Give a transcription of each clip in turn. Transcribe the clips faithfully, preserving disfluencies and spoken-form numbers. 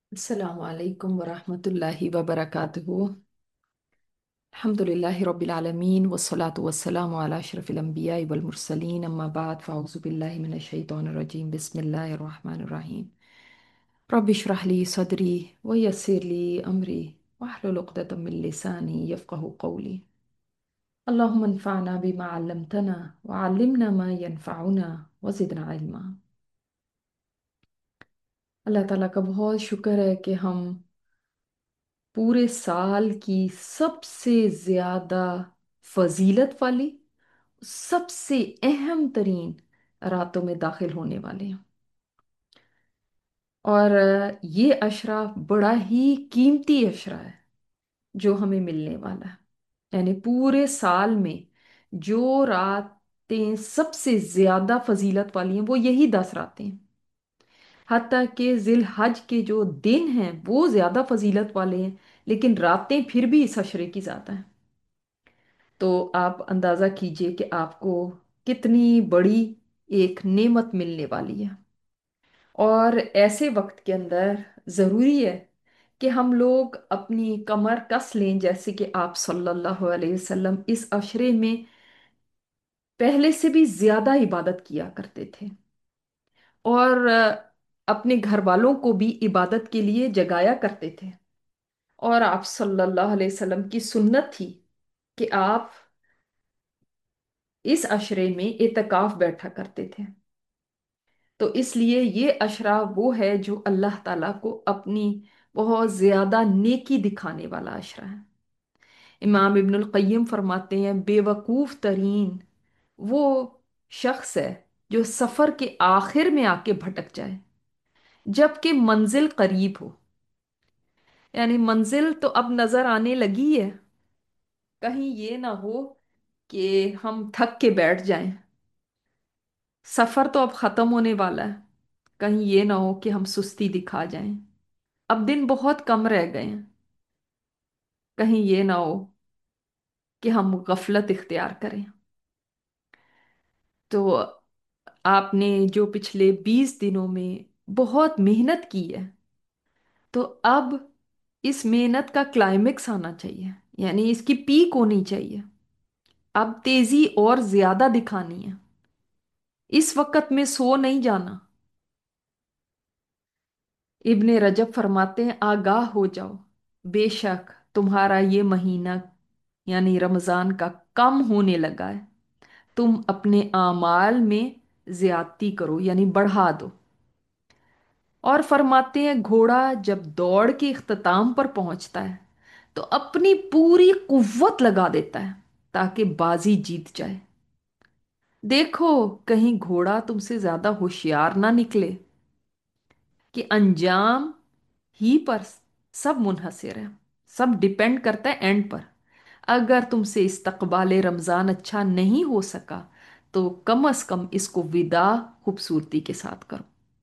السلام عليكم ورحمة الله وبركاته. الحمد لله رب العالمين والصلاة والسلام على أشرف الأنبياء والمرسلين، أما بعد فأعوذ بالله من الشيطان الرجيم. بسم الله الرحمن الرحيم. رب اشرح لي صدري ويسر لي أمري واحلل عقدة من لساني يفقه قولي. اللهم انفعنا بما علمتنا وعلمنا ما ينفعنا وزدنا علما. اللہ تعالیٰ کا بہت شکر ہے کہ ہم پورے سال کی سب سے زیادہ فضیلت والی، سب سے اہم ترین راتوں میں داخل ہونے والے ہیں، اور یہ عشرہ بڑا ہی قیمتی عشرہ ہے جو ہمیں ملنے والا ہے۔ یعنی پورے سال میں جو راتیں سب سے زیادہ فضیلت والی ہیں وہ یہی دس راتیں ہیں۔ حتیٰ کہ ذی الحج کے جو دن ہیں وہ زیادہ فضیلت والے ہیں، لیکن راتیں پھر بھی اس عشرے کی زیادہ ہیں۔ تو آپ اندازہ کیجئے کہ آپ کو کتنی بڑی ایک نعمت ملنے والی ہے، اور ایسے وقت کے اندر ضروری ہے کہ ہم لوگ اپنی کمر کس لیں، جیسے کہ آپ صلی اللہ علیہ وسلم اس عشرے میں پہلے سے بھی زیادہ عبادت کیا کرتے تھے، اور اپنے گھر والوں کو بھی عبادت کے لیے جگایا کرتے تھے۔ اور آپ صلی اللہ علیہ وسلم کی سنت تھی کہ آپ اس عشرے میں اعتکاف بیٹھا کرتے تھے۔ تو اس لیے یہ عشرہ وہ ہے جو اللہ تعالیٰ کو اپنی بہت زیادہ نیکی دکھانے والا عشرہ ہے۔ امام ابن القیم فرماتے ہیں بے وقوف ترین وہ شخص ہے جو سفر کے آخر میں آ کے بھٹک جائے جبکہ منزل قریب ہو۔ یعنی منزل تو اب نظر آنے لگی ہے، کہیں یہ نہ ہو کہ ہم تھک کے بیٹھ جائیں۔ سفر تو اب ختم ہونے والا ہے، کہیں یہ نہ ہو کہ ہم سستی دکھا جائیں۔ اب دن بہت کم رہ گئے ہیں، کہیں یہ نہ ہو کہ ہم غفلت اختیار کریں۔ تو آپ نے جو پچھلے بیس دنوں میں بہت محنت کی ہے، تو اب اس محنت کا کلائمیکس آنا چاہیے، یعنی اس کی پیک ہونی چاہیے۔ اب تیزی اور زیادہ دکھانی ہے، اس وقت میں سو نہیں جانا۔ ابن رجب فرماتے ہیں آگاہ ہو جاؤ، بے شک تمہارا یہ مہینہ یعنی رمضان کا کم ہونے لگا ہے، تم اپنے اعمال میں زیادتی کرو یعنی بڑھا دو۔ اور فرماتے ہیں گھوڑا جب دوڑ کے اختتام پر پہنچتا ہے تو اپنی پوری قوت لگا دیتا ہے تاکہ بازی جیت جائے۔ دیکھو کہیں گھوڑا تم سے زیادہ ہوشیار نہ نکلے، کہ انجام ہی پر سب منحصر ہے، سب ڈیپینڈ کرتا ہے اینڈ پر۔ اگر تم سے استقبال رمضان اچھا نہیں ہو سکا تو کم از کم اس کو وداع خوبصورتی کے ساتھ کرو۔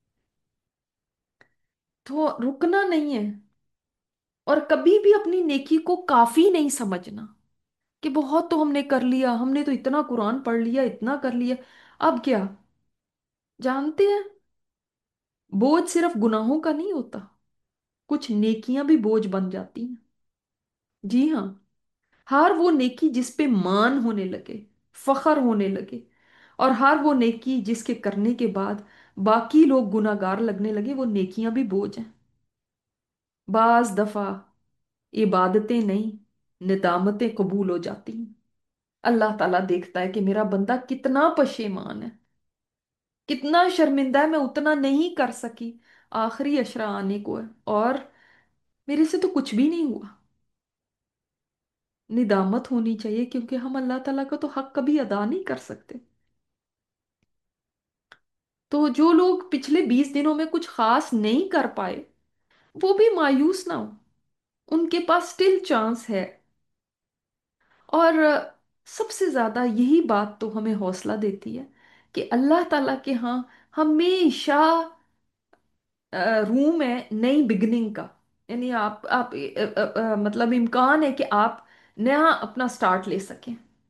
تو رکنا نہیں ہے، اور کبھی بھی اپنی نیکی کو کافی نہیں سمجھنا کہ بہت تو ہم نے کر لیا، ہم نے تو اتنا قرآن پڑھ لیا، اتنا کر لیا، اب کیا؟ جانتے ہیں بوجھ صرف گناہوں کا نہیں ہوتا، کچھ نیکیاں بھی بوجھ بن جاتی ہیں۔ جی ہاں، ہر وہ نیکی جس پہ مان ہونے لگے، فخر ہونے لگے، اور ہر وہ نیکی جس کے کرنے کے بعد باقی لوگ گناہگار لگنے لگے، وہ نیکیاں بھی بوجھ ہیں۔ بعض دفعہ عبادتیں نہیں، ندامتیں قبول ہو جاتی ہیں۔ اللہ تعالیٰ دیکھتا ہے کہ میرا بندہ کتنا پشیمان ہے، کتنا شرمندہ ہے، میں اتنا نہیں کر سکی، آخری اشرا آنے کو ہے اور میرے سے تو کچھ بھی نہیں ہوا۔ ندامت ہونی چاہیے، کیونکہ ہم اللہ تعالیٰ کا تو حق کبھی ادا نہیں کر سکتے۔ تو جو لوگ پچھلے بیس دنوں میں کچھ خاص نہیں کر پائے وہ بھی مایوس نہ ہو، ان کے پاس سٹل چانس ہے۔ اور سب سے زیادہ یہی بات تو ہمیں حوصلہ دیتی ہے کہ اللہ تعالیٰ کے ہاں ہمیشہ روم ہے نئی بگننگ کا۔ یعنی آپ آپ اہ، اہ، اہ، مطلب امکان ہے کہ آپ نیا اپنا سٹارٹ لے سکیں۔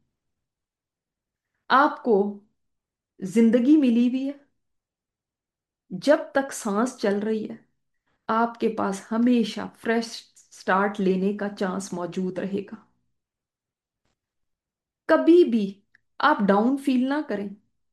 آپ کو زندگی ملی ہوئی ہے، جب تک سانس چل رہی ہے آپ کے پاس ہمیشہ فریش سٹارٹ لینے کا چانس موجود رہے گا. کبھی بھی آپ ڈاؤن فیل نہ کریں.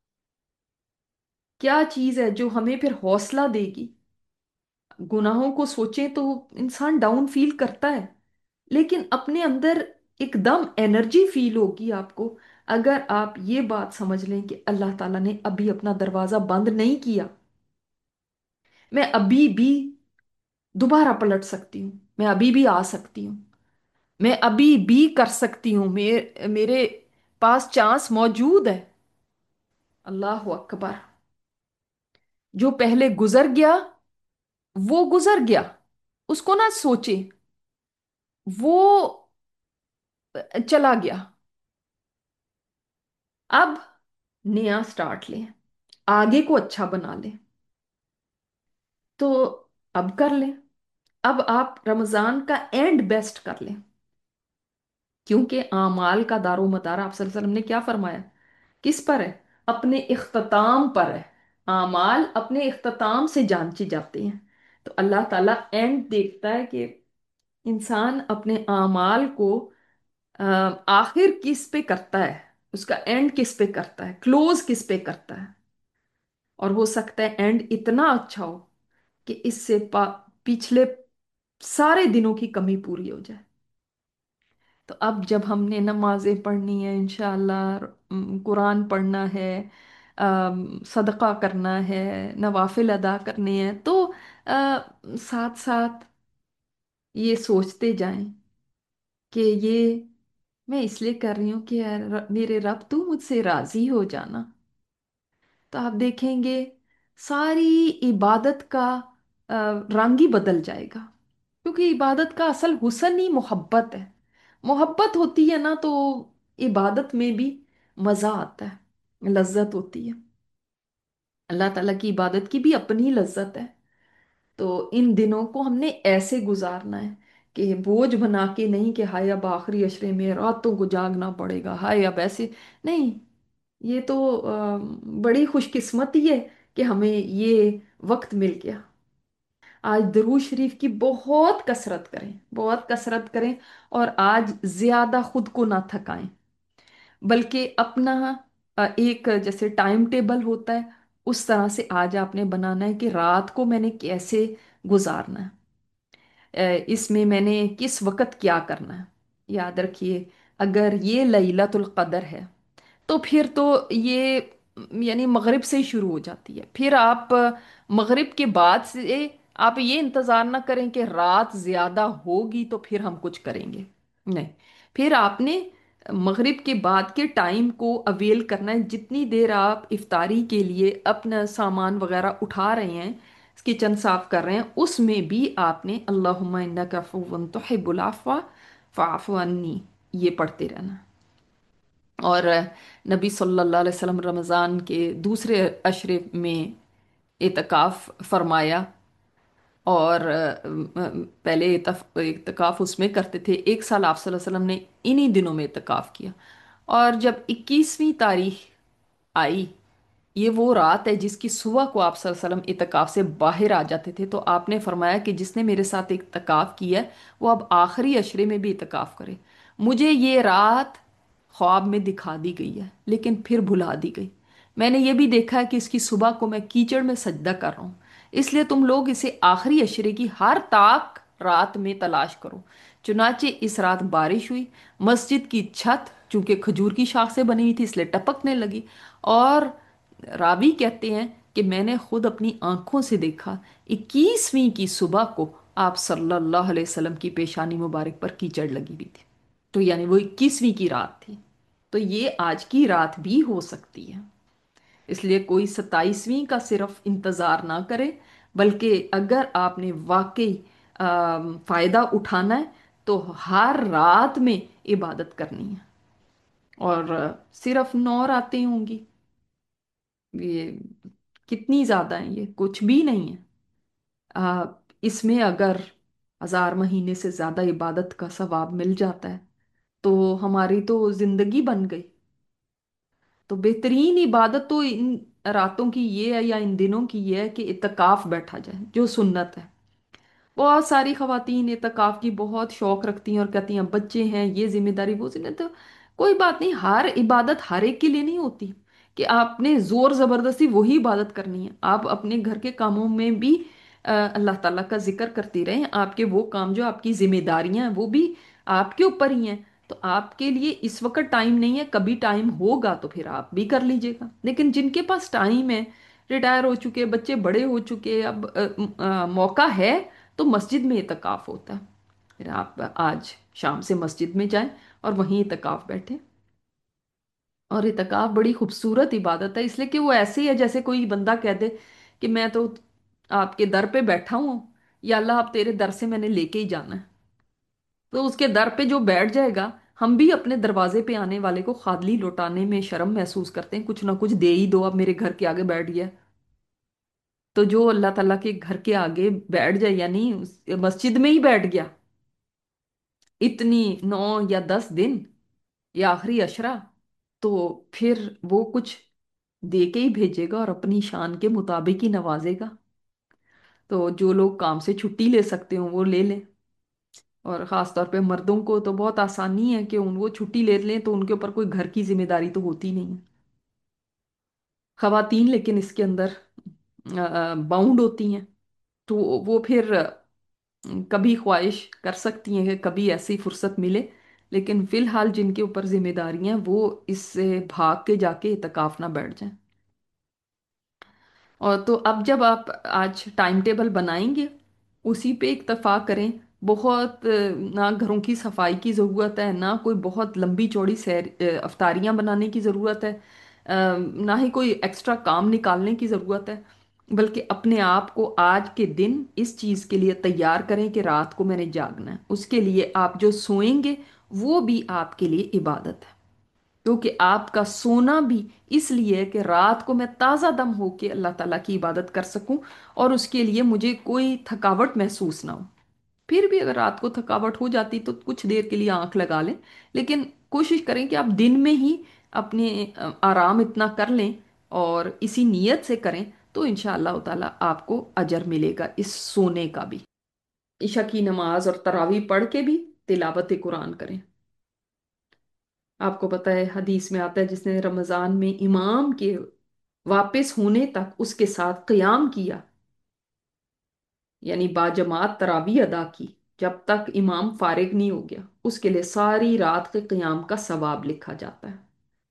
کیا چیز ہے جو ہمیں پھر حوصلہ دے گی؟ گناہوں کو سوچیں تو انسان ڈاؤن فیل کرتا ہے، لیکن اپنے اندر ایک دم انرجی فیل ہوگی آپ کو اگر آپ یہ بات سمجھ لیں کہ اللہ تعالیٰ نے ابھی اپنا دروازہ بند نہیں کیا. میں ابھی بھی دوبارہ پلٹ سکتی ہوں، میں ابھی بھی آ سکتی ہوں، میں ابھی بھی کر سکتی ہوں، میرے میرے پاس چانس موجود ہے. اللہ اکبر. جو پہلے گزر گیا وہ گزر گیا، اس کو نہ سوچے، وہ چلا گیا. اب نیا سٹارٹ لیں، آگے کو اچھا بنا لیں. تو اب کر لیں. اب آپ رمضان کا اینڈ بیسٹ کر لیں، کیونکہ اعمال کا دار و مدار آپ صلی اللہ علیہ وسلم نے کیا فرمایا؟ کس پر ہے؟ اپنے اختتام پر ہے. اعمال اپنے اختتام سے جانچے جاتے ہیں. تو اللہ تعالیٰ اینڈ دیکھتا ہے کہ انسان اپنے اعمال کو آ، آخر کس پہ کرتا ہے، اس کا اینڈ کس پہ کرتا ہے، کلوز کس پہ کرتا ہے. اور ہو سکتا ہے اینڈ اتنا اچھا ہو کہ اس سے پا پچھلے سارے دنوں کی کمی پوری ہو جائے. تو اب جب ہم نے نمازیں پڑھنی ہے انشاءاللہ، ام، قرآن پڑھنا ہے، ام، صدقہ کرنا ہے، نوافل ادا کرنے ہیں، تو آ، ساتھ ساتھ یہ سوچتے جائیں کہ یہ میں اس لیے کر رہی ہوں کہ اے ر- میرے رب تو مجھ سے راضی ہو جانا. تو آپ دیکھیں گے ساری عبادت کا آ، رنگ ہی بدل جائے گا، کیونکہ عبادت کا اصل حسن ہی محبت ہے. محبت ہوتی ہے نا تو عبادت میں بھی مزہ آتا ہے، لذت ہوتی ہے. اللہ تعالیٰ کی عبادت کی بھی اپنی لذت ہے. تو ان دنوں کو ہم نے ایسے گزارنا ہے کہ بوجھ بنا کے نہیں کہ ہائے اب آخری عشرے میں راتوں کو جاگنا پڑے گا، ہائے اب ایسے نہیں. یہ تو آ، بڑی خوش قسمتی ہے کہ ہمیں یہ وقت مل گیا. آج درود شریف کی بہت کثرت کریں، بہت کثرت کریں. اور آج زیادہ خود کو نہ تھکائیں، بلکہ اپنا آ، ایک جیسے ٹائم ٹیبل ہوتا ہے اس طرح سے آج آپ نے بنانا ہے کہ رات کو میں نے کیسے گزارنا ہے، اے، اس میں میں نے کس وقت کیا کرنا ہے. یاد رکھیے اگر یہ لیلۃ القدر ہے تو پھر تو یہ یعنی مغرب سے ہی شروع ہو جاتی ہے. پھر آپ مغرب کے بعد سے آپ یہ انتظار نہ کریں کہ رات زیادہ ہوگی تو پھر ہم کچھ کریں گے. نہیں، پھر آپ نے مغرب کے بعد کے ٹائم کو اویل کرنا ہے. جتنی دیر آپ افطاری کے لیے اپنا سامان وغیرہ اٹھا رہے ہیں، کچن صاف کر رہے ہیں، اس میں بھی آپ نے اللہم انک عفو تحب العفو فاعف عنی یہ پڑھتے رہنا. اور نبی صلی اللہ علیہ وسلم رمضان کے دوسرے عشرے میں اعتکاف فرمایا. اور آ، پہلے اعتف- اعتکاف اس میں کرتے تھے. ایک سال آپ صلی اللہ علیہ وسلم نے انہی دنوں میں اعتکاف کیا. اور جب اکیسویں تاریخ آئی، یہ وہ رات ہے جس کی صبح کو آپ صلی اللہ علیہ وسلم اعتکاف سے باہر آ جاتے تھے. تو آپ نے فرمایا کہ جس نے میرے ساتھ اعتکاف کیا ہے وہ اب آخری عشرے میں بھی اعتکاف کرے. مجھے یہ رات خواب میں دکھا دی گئی ہے لیکن پھر بھلا دی گئی. میں نے یہ بھی دیکھا ہے کہ اس کی صبح کو میں کیچڑ میں سجدہ کر رہا ہوں. اس لیے تم لوگ اسے آخری عشرے کی ہر طاق رات میں تلاش کرو. چنانچہ اس رات بارش ہوئی. مسجد کی چھت چونکہ کھجور کی شاخ سے بنی ہوئی تھی اس لیے ٹپکنے لگی. اور راوی کہتے ہیں کہ میں نے خود اپنی آنکھوں سے دیکھا اکیسویں کی صبح کو آپ صلی اللہ علیہ وسلم کی پیشانی مبارک پر کیچڑ لگی ہوئی تھی. تو یعنی وہ اکیسویں کی رات تھی. تو یہ آج کی رات بھی ہو سکتی ہے. اس لیے کوئی ستائیسویں کا صرف انتظار نہ کرے، بلکہ اگر آپ نے واقعی آم، فائدہ اٹھانا ہے تو ہر رات میں عبادت کرنی ہے. اور آ، صرف نو راتیں ہوں گی. یہ کتنی زیادہ ہیں؟ یہ کچھ بھی نہیں ہے. آ، اس میں اگر ہزار مہینے سے زیادہ عبادت کا ثواب مل جاتا ہے تو ہماری تو زندگی بن گئی. تو بہترین عبادت تو ان راتوں کی یہ ہے یا ان دنوں کی یہ ہے کہ اعتکاف بیٹھا جائے جو سنت ہے. बहुत सारी खवातीन एतकाफ की बहुत शौक रखती हैं और कहती हैं बच्चे हैं, ये जिम्मेदारी वो जिम्मेदारी। तो कोई बात नहीं, हर इबादत हर एक के लिए नहीं होती कि आपने जोर जबरदस्ती वही इबादत करनी है। आप अपने घर के कामों में भी अ, अल्लाह ताला का जिक्र करते रहें। आपके वो काम जो आपकी जिम्मेदारियां हैं वो भी आपके ऊपर ही हैं। तो आपके लिए इस वक्त टाइम नहीं है, कभी टाइम होगा तो फिर आप भी कर लीजिएगा। लेकिन जिनके पास टाइम है, रिटायर हो चुके, बच्चे बड़े हो चुके, अब अ, अ, मौका है, तो मस्जिद में इतकाफ होता है। फिर आप आज शाम से मस्जिद में जाएं और वहीं इतकाफ बैठे। और इतकाफ बड़ी खूबसूरत इबादत है, इसलिए कि वो ऐसी है जैसे कोई बंदा कह दे कि मैं तो आपके दर पे बैठा हूँ, या अल्लाह आप तेरे दर से मैंने लेके ही जाना है। तो उसके दर पे जो बैठ जाएगा, हम भी अपने दरवाजे पे आने वाले को खाली लौटाने में शर्म महसूस करते हैं, कुछ ना कुछ दे ही दो, अब मेरे घर के आगे बैठ गया। तो जो अल्लाह ताला के घर के आगे बैठ जाए, यानी उस मस्जिद में ही बैठ गया इतनी नौ या दस दिन, या आखिरी अशरा, तो फिर वो कुछ दे के ही भेजेगा और अपनी शान के मुताबिक ही नवाजेगा। तो जो लोग काम से छुट्टी ले सकते हो वो ले लें। और ख़ास तौर पे मर्दों को तो बहुत आसानी है कि उन वो छुट्टी ले लें, तो उनके ऊपर कोई घर की जिम्मेदारी तो होती नहीं है। खवातीन लेकिन इसके अंदर बाउंड होती हैं। तो वो फिर अ, कभी ख्वाहिश कर सकती हैं कि कभी ऐसी फुर्सत मिले। लेकिन फिलहाल जिनके ऊपर जिम्मेदारियां हैं, वो इससे भाग के जाके इतकाफ ना बैठ जाएं। और तो अब जब आप आज टाइम टेबल बनाएंगे, उसी पे इत्तेफाक करें। बहुत अ, ना घरों की सफाई की ज़रूरत है, ना कोई बहुत लंबी चौड़ी सैर अ, अफ्तारियां बनाने की ज़रूरत है, अ, ना ही कोई एक्स्ट्रा काम निकालने की ज़रूरत है। बल्कि अपने आप को आज के दिन इस चीज़ के लिए तैयार करें कि रात को मैंने जागना है। उसके लिए आप जो सोएंगे वो भी आपके लिए इबादत है। क्योंकि आपका सोना भी इसलिए है कि रात को मैं ताज़ा दम होके अल्लाह ताला की इबादत कर सकूं, और उसके लिए मुझे कोई थकावट महसूस ना हो। फिर भी अगर रात को थकावट हो जाती तो कुछ देर के लिए आंख लगा लें। लेकिन कोशिश करें कि आप दिन में ही अपने अ, आराम इतना कर लें और इसी नीयत से करें, तो इंशाअल्लाह ताला आपको अजर मिलेगा इस सोने का भी। इशा की नमाज और तरावी पढ़ के भी तिलावत कुरान करें। आपको पता है हदीस में आता है, जिसने रमजान में इमाम के वापस होने तक उसके साथ क़याम किया, यानी बाजमात तरावी अदा की, जब तक इमाम फारिग नहीं हो गया, उसके लिए सारी रात के क़याम का सवाब लिखा जाता है।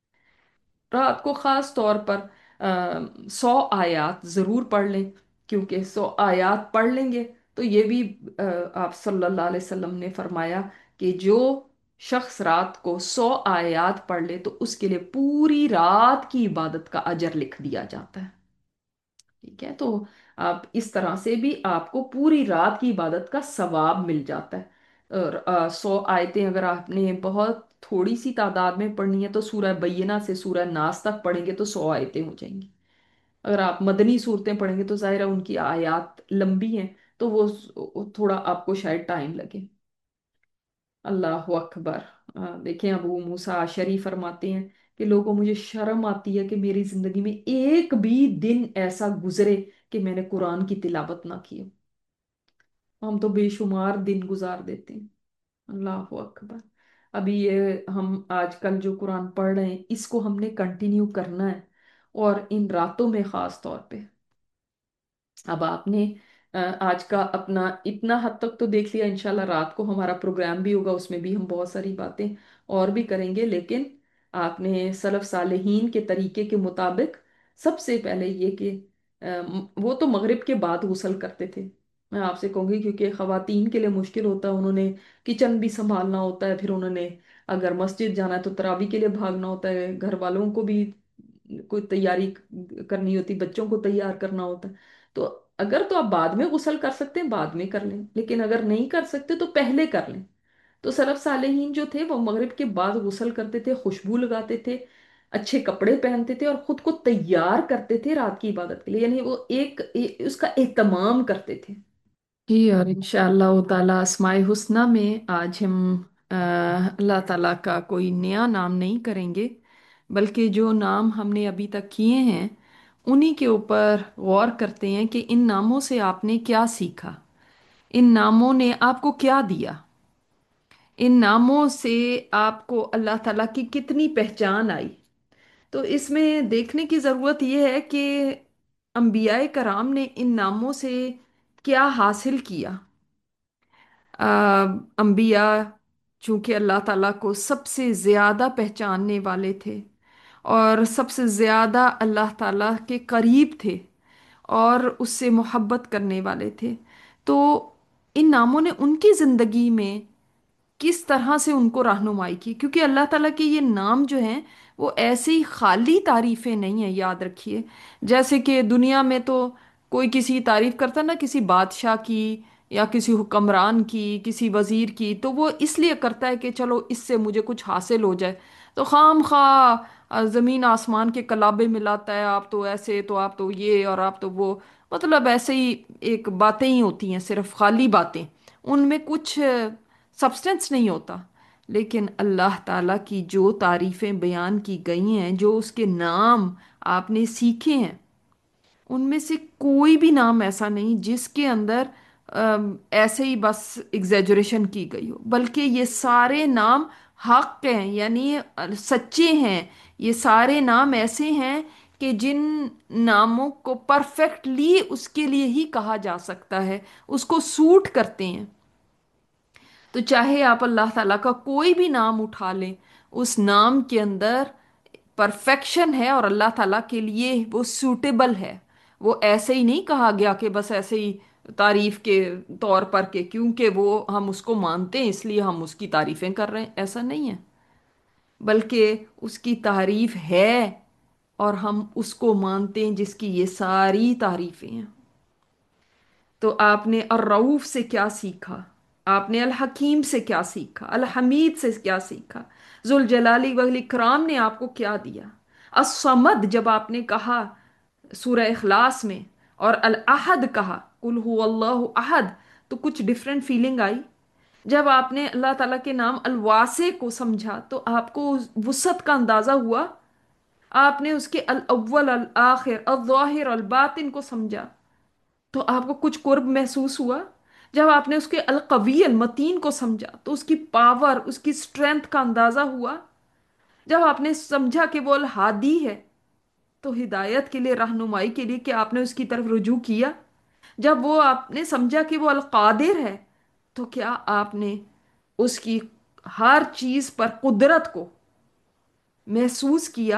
रात को ख़ास तौर पर आ, सौ आयात ज़रूर पढ़ लें। क्योंकि सौ आयात पढ़ लेंगे तो ये भी अ, आप सल्लल्लाहु अलैहि वसल्लम ने फरमाया कि जो शख्स रात को सौ आयात पढ़ ले तो उसके लिए पूरी रात की इबादत का अजर लिख दिया जाता है। ठीक है, तो आप इस तरह से भी आपको पूरी रात की इबादत का सवाब मिल जाता है। और अ, सौ आयतें अगर आपने बहुत थोड़ी सी तादाद में पढ़नी है तो सूरह बय्यना से सूरह नास तक पढ़ेंगे तो सौ आयतें हो जाएंगी। अगर आप मदनी सूरतें पढ़ेंगे तो जाहिर है उनकी आयात लंबी हैं, तो वो वो थोड़ा आपको शायद टाइम लगे। अल्लाह अकबर। अ, देखें, अबू मूसा अशरी फरमाते हैं कि लोगों, मुझे शर्म आती है कि मेरी जिंदगी में एक भी दिन ऐसा गुजरे कि मैंने कुरान की तिलावत ना की हो। हम तो बेशुमार दिन गुजार देते हैं। अल्लाह अकबर। अभी ये हम आजकल जो कुरान पढ़ रहे हैं, इसको हमने कंटिन्यू करना है, और इन रातों में खास तौर पे। अब आपने अ, आज का अपना इतना हद तक तो देख लिया। इंशाल्लाह रात को हमारा प्रोग्राम भी होगा, उसमें भी हम बहुत सारी बातें और भी करेंगे। लेकिन आपने सलफ सालेहीन के तरीके के मुताबिक सबसे पहले ये कि अ, म- वो तो मगरिब के बाद गुस्ल करते थे। मैं आपसे कहूँगी क्योंकि ख़वातीन के लिए मुश्किल होता है, उन्होंने किचन भी संभालना होता है, फिर उन्होंने अगर मस्जिद जाना है तो तरावी के लिए भागना होता है, घर वालों को भी कोई तैयारी करनी होती, बच्चों को तैयार करना होता है। तो अगर तो आप बाद में गुस्ल कर सकते हैं बाद में कर लें, लेकिन अगर नहीं कर सकते तो पहले कर लें। तो सलफ सालेहीन जो थे वो मगरिब के बाद गुस्ल करते थे, खुशबू लगाते थे, अच्छे कपड़े पहनते थे और खुद को तैयार करते थे रात की इबादत के लिए, यानी वो एक, एक उसका एहतमाम करते थे। जी, और इंशाअल्लाह ताला अस्माए हुस्ना में आज हम अ, अल्लाह ताला का कोई नया नाम नहीं करेंगे, बल्कि जो नाम हमने अभी तक किए हैं उन्हीं के ऊपर गौर करते हैं कि इन नामों से आपने क्या सीखा। इन नामों ने आपको क्या दिया? इन नामों से आपको अल्लाह ताला की कितनी पहचान आई? तो इसमें देखने की ज़रूरत यह है कि अंबियाए कराम ने इन नामों से क्या हासिल किया। अ, अंबिया चूंकि अल्लाह ताला को सबसे ज़्यादा पहचानने वाले थे और सबसे ज़्यादा अल्लाह ताला के करीब थे और उससे मोहब्बत करने वाले थे, तो इन नामों ने उनकी ज़िंदगी में किस तरह से उनको रहनुमाई की। क्योंकि अल्लाह ताला के ये नाम जो हैं वो ऐसी खाली तारीफें नहीं है, याद रखिए। जैसे कि दुनिया में तो कोई किसी की तारीफ करता ना, किसी बादशाह की या किसी हुक्मरान की, किसी वजीर की, तो वो इसलिए करता है कि चलो इससे मुझे कुछ हासिल हो जाए। तो खाम खा अ, जमीन आसमान के कलाबे मिलाता है, आप तो ऐसे, तो आप तो ये, और आप तो वो। मतलब ऐसे ही एक बातें ही होती हैं, सिर्फ खाली बातें, उनमें कुछ सब्सटेंस नहीं होता। लेकिन अल्लाह ताला की जो तारीफें बयान की गई हैं, जो उसके नाम आपने सीखे हैं, उनमें से कोई भी नाम ऐसा नहीं जिसके अंदर अम, ऐसे ही बस एग्जेजरेशन की गई हो, बल्कि ये सारे नाम हक हैं, यानी अ, सच्चे हैं। ये सारे नाम ऐसे हैं कि जिन नामों को परफेक्टली उसके लिए ही कहा जा सकता है, उसको सूट करते हैं। तो चाहे आप अल्लाह ताला का कोई भी नाम उठा लें, उस नाम के अंदर परफेक्शन है और अल्लाह ताला के लिए वो सूटेबल है। वो ऐसे ही नहीं कहा गया कि बस ऐसे ही तारीफ के तौर पर, के क्योंकि वो हम उसको मानते हैं इसलिए हम उसकी तारीफें कर रहे हैं, ऐसा नहीं है। बल्कि उसकी तारीफ है और हम उसको मानते हैं जिसकी ये सारी तारीफें हैं। तो आपने अर रऊफ से क्या सीखा? आपने अल हकीम से क्या सीखा? अल हमीद से क्या सीखा? जुल जलाली वल इकराम ने आपको क्या दिया? अस समद जब आपने कहा सूरह इखलास में, और अल अहद कहा, कुल हु अल्लाहु अहद, तो कुछ डिफरेंट फीलिंग आई। जब आपने अल्लाह ताला के नाम अल वासे को समझा तो आपको उस वुसअत का अंदाजा हुआ। आपने उसके अल अव्वल अल आखिर अल ज़ाहिर अल बातिन को समझा तो आपको कुछ कुर्ब महसूस हुआ। जब आपने उसके अल कवी अल मतीन को समझा तो उसकी पावर, उसकी स्ट्रेंथ का अंदाजा हुआ। जब आपने समझा कि वो अल हादी है, तो हिदायत के लिए, रहनुमाई के लिए, कि आपने उसकी तरफ रुजू किया। जब वो आपने समझा कि वो अल कादिर है, तो क्या आपने उसकी हर चीज पर कुदरत को महसूस किया।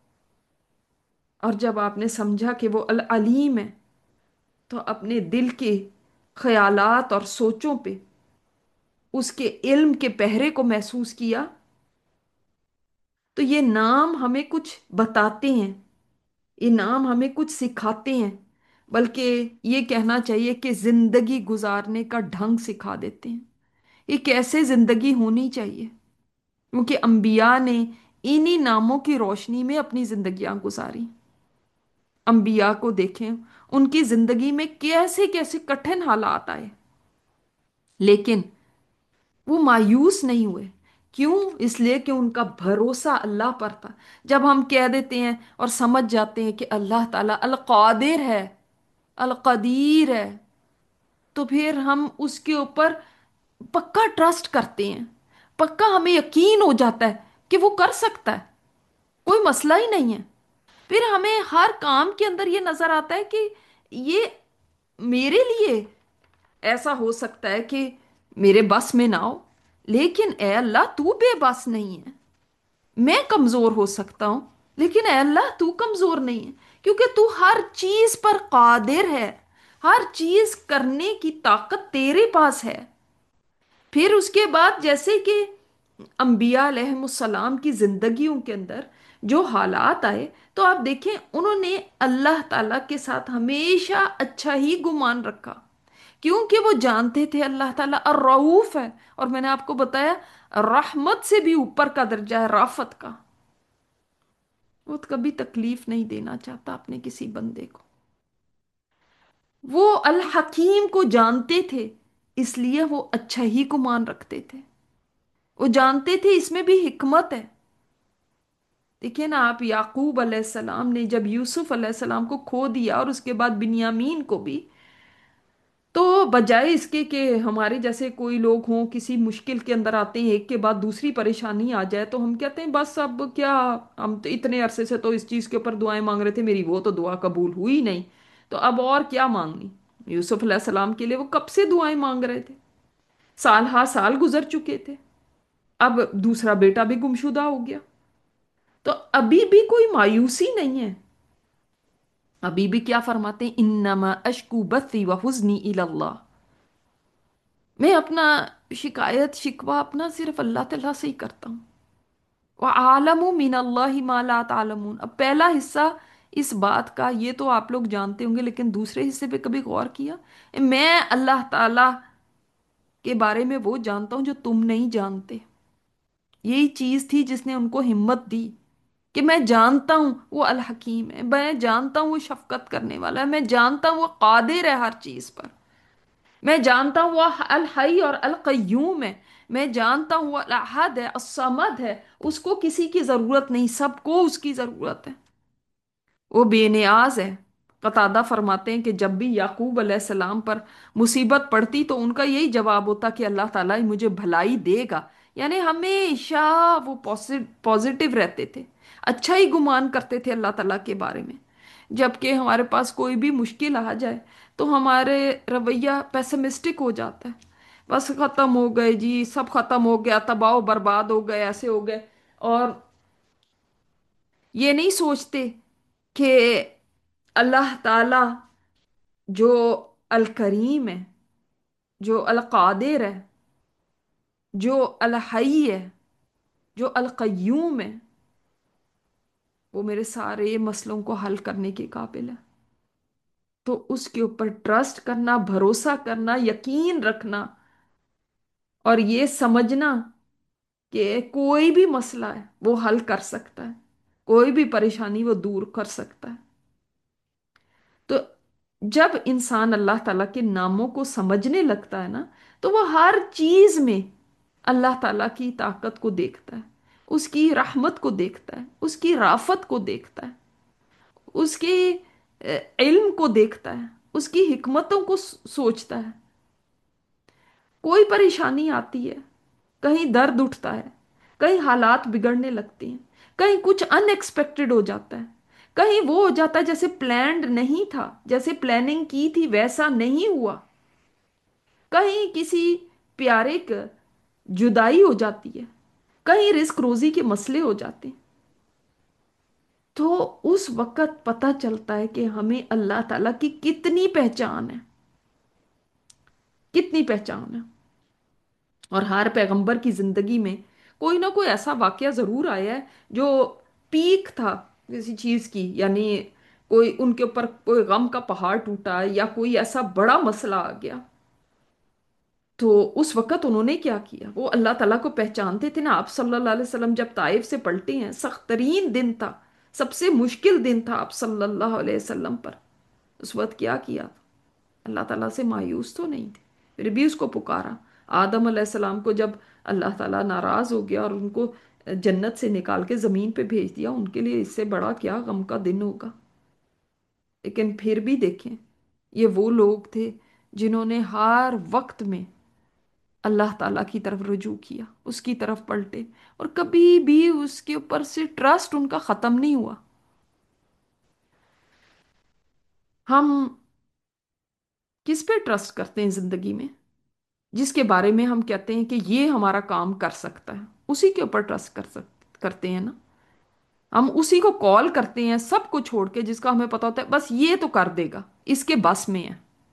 और जब आपने समझा कि वो अल अलीम है, तो अपने दिल के ख्यालात और सोचों पे उसके इल्म के पहरे को महसूस किया। तो ये नाम हमें कुछ बताते हैं, ये नाम हमें कुछ सिखाते हैं, बल्कि ये कहना चाहिए कि जिंदगी गुजारने का ढंग सिखा देते हैं। ये कैसे जिंदगी होनी चाहिए, क्योंकि अंबिया ने इन्हीं नामों की रोशनी में अपनी जिंदगियां गुजारी। अंबिया को देखें, उनकी जिंदगी में कैसे कैसे कठिन हालात आए, लेकिन वो मायूस नहीं हुए। क्यों? इसलिए कि उनका भरोसा अल्लाह पर था। जब हम कह देते हैं और समझ जाते हैं कि अल्लाह ताला अल कादिर है, अल कदीर है, तो फिर हम उसके ऊपर पक्का ट्रस्ट करते हैं। पक्का हमें यकीन हो जाता है कि वो कर सकता है, कोई मसला ही नहीं है। फिर हमें हर काम के अंदर ये नजर आता है कि ये मेरे लिए ऐसा हो सकता है कि मेरे बस में ना हो, लेकिन ए अल्लाह तू बेबस नहीं है। मैं कमजोर हो सकता हूं, लेकिन ए अल्लाह तू कमजोर नहीं है, क्योंकि तू हर चीज पर कादिर है। हर चीज करने की ताकत तेरे पास है। फिर उसके बाद जैसे कि अंबिया अलैहिमुस्सलाम की जिंदगियों के अंदर जो हालात आए, तो आप देखें उन्होंने अल्लाह ताला के साथ हमेशा अच्छा ही गुमान रखा, क्योंकि वो जानते थे अल्लाह ताला और रऊफ है। और मैंने आपको बताया, रहमत से भी ऊपर का दर्जा है राफत का। वो तो कभी तकलीफ नहीं देना चाहता अपने किसी बंदे को। वो अल हकीम को जानते थे, इसलिए वो अच्छा ही गुमान रखते थे। वो जानते थे इसमें भी हिकमत है। देखिए ना आप, याकूब अलैहिस्सलाम ने जब यूसुफ अलैहिस्सलाम को खो दिया और उसके बाद बिन्यामीन को भी, तो بجائے اس کے کہ ہمارے جیسے کوئی لوگ ہوں کسی مشکل کے اندر آتے ہیں، ایک کے بعد دوسری پریشانی آ جائے تو ہم کہتے ہیں بس اب کیا، ہم تو اتنے عرصے سے تو اس چیز کے اوپر دعائیں مانگ رہے تھے، میری وہ تو دعا قبول ہوئی نہیں، تو اب اور کیا مانگنی۔ یوسف علیہ السلام کے لیے وہ کب سے دعائیں مانگ رہے تھے، سال ہا سال گزر چکے تھے، اب دوسرا بیٹا بھی گمشدہ ہو گیا، تو ابھی بھی کوئی مایوسی نہیں ہے۔ ابھی بھی کیا فرماتے ہیں، انما اشکو بثی و حزنی الی اللہ، میں اپنا شکایت شکوہ اپنا صرف اللہ تعالیٰ سے ہی کرتا ہوں۔ وَعَالَمُ مِنَ اللَّهِ مَا لَا تَعْلَمُونَ، اب پہلا حصہ اس بات کا یہ تو آپ لوگ جانتے ہوں گے، لیکن دوسرے حصے پہ کبھی غور کیا؟ میں اللہ تعالیٰ کے بارے میں وہ جانتا ہوں جو تم نہیں جانتے۔ یہی چیز تھی جس نے ان کو ہمت دی کہ میں جانتا ہوں وہ الحکیم ہے، میں جانتا ہوں وہ شفقت کرنے والا ہے، میں جانتا ہوں وہ قادر ہے ہر چیز پر، میں جانتا ہوں وہ الحی اور القیوم ہے، میں جانتا ہوں وہ الاحد ہے، الصمد ہے، اس کو کسی کی ضرورت نہیں، سب کو اس کی ضرورت ہے، وہ بے نیاز ہے۔ قتادہ فرماتے ہیں کہ جب بھی یعقوب علیہ السلام پر مصیبت پڑتی تو ان کا یہی جواب ہوتا کہ اللہ تعالیٰ ہی مجھے بھلائی دے گا، یعنی ہمیشہ وہ پازیٹیو رہتے تھے، اچھا ہی گمان کرتے تھے اللہ تعالیٰ کے بارے میں۔ جبکہ ہمارے پاس کوئی بھی مشکل آ جائے تو ہمارے رویہ پیسمسٹک ہو جاتا ہے، بس ختم ہو گئے جی، سب ختم ہو گیا، تباہ و برباد ہو گئے، ایسے ہو گئے، اور یہ نہیں سوچتے کہ اللہ تعالی جو الکریم ہے، جو القادر ہے، جو الحی ہے، جو القیوم ہے، وہ میرے سارے مسئلوں کو حل کرنے کے قابل ہے۔ تو اس کے اوپر ٹرسٹ کرنا، بھروسہ کرنا، یقین رکھنا، اور یہ سمجھنا کہ کوئی بھی مسئلہ ہے وہ حل کر سکتا ہے، کوئی بھی پریشانی وہ دور کر سکتا ہے۔ تو جب انسان اللہ تعالیٰ کے ناموں کو سمجھنے لگتا ہے نا، تو وہ ہر چیز میں اللہ تعالیٰ کی طاقت کو دیکھتا ہے، اس کی رحمت کو دیکھتا ہے، اس کی رافت کو دیکھتا ہے، اس کے اے، علم کو دیکھتا ہے، اس کی حکمتوں کو سوچتا ہے۔ کوئی پریشانی آتی ہے، کہیں درد اٹھتا ہے، کہیں حالات بگڑنے لگتے ہیں، کہیں کچھ ان ایکسپیکٹڈ ہو جاتا ہے، کہیں وہ ہو جاتا ہے جیسے پلانڈ نہیں تھا، جیسے پلاننگ کی تھی ویسا نہیں ہوا، کہیں کسی پیارے کا جدائی ہو جاتی ہے، کہیں رزق روزی کے مسئلے ہو جاتے ہیں، تو اس وقت پتہ چلتا ہے کہ ہمیں اللہ تعالیٰ کی کتنی پہچان ہے، کتنی پہچان ہے۔ اور ہر پیغمبر کی زندگی میں کوئی نہ کوئی ایسا واقعہ ضرور آیا ہے جو پیک تھا کسی چیز کی، یعنی کوئی ان کے اوپر کوئی غم کا پہاڑ ٹوٹا یا کوئی ایسا بڑا مسئلہ آ گیا، تو اس وقت انہوں نے کیا کیا، وہ اللہ تعالیٰ کو پہچانتے تھے نا۔ آپ صلی اللہ علیہ وسلم جب طائف سے پلٹے ہیں، سخت ترین دن تھا، سب سے مشکل دن تھا آپ صلی اللہ علیہ وسلم پر، اس وقت کیا کیا؟ اللہ تعالیٰ سے مایوس تو نہیں تھے، پھر بھی اس کو پکارا۔ آدم علیہ السلام کو جب اللہ تعالیٰ ناراض ہو گیا اور ان کو جنت سے نکال کے زمین پہ بھیج دیا، ان کے لیے اس سے بڑا کیا غم کا دن ہوگا؟ لیکن پھر بھی دیکھیں، یہ وہ لوگ تھے جنہوں نے ہر وقت میں اللہ تعالیٰ کی طرف رجوع کیا، اس کی طرف پلٹے، اور کبھی بھی اس کے اوپر سے ٹرسٹ ان کا ختم نہیں ہوا۔ ہم کس پہ ٹرسٹ کرتے ہیں زندگی میں؟ جس کے بارے میں ہم کہتے ہیں کہ یہ ہمارا کام کر سکتا ہے، اسی کے اوپر ٹرسٹ کر سک کرتے ہیں نا۔ ہم اسی کو کال کرتے ہیں سب کو چھوڑ کے، جس کا ہمیں پتا ہوتا ہے بس یہ تو کر دے گا، اس کے بس میں ہے۔